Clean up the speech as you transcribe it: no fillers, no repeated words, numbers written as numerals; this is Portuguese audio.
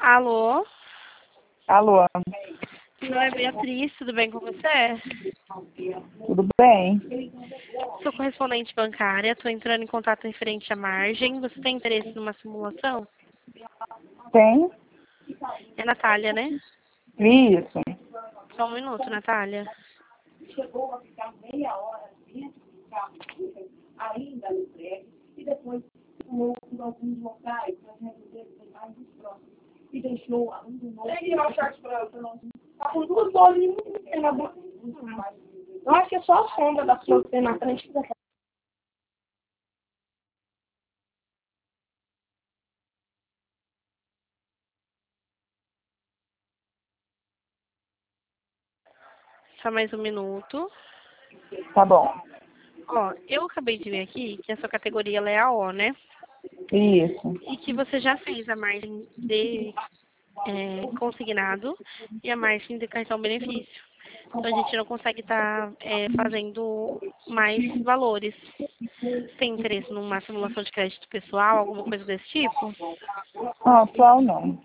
Alô? Alô, Meu nome é Beatriz, tudo bem com você? tudo bem? Sou correspondente bancária, estou entrando em contato referente à margem. Você tem interesse numa simulação? Tem? É Natália, né? Isso. Só um minuto, Natália. Tá com duas bolinhas na boca. Eu acho que é só a sombra da flor que tem na frente da. Só mais um minuto. Tá bom. Ó, eu acabei de ver aqui que a sua categoria ela é a O, né? Isso. E que você já fez a margem de consignado e a margem de cartão benefício. Então a gente não consegue estar fazendo mais valores. Você tem interesse numa simulação de crédito pessoal, alguma coisa desse tipo? Ah, atual não.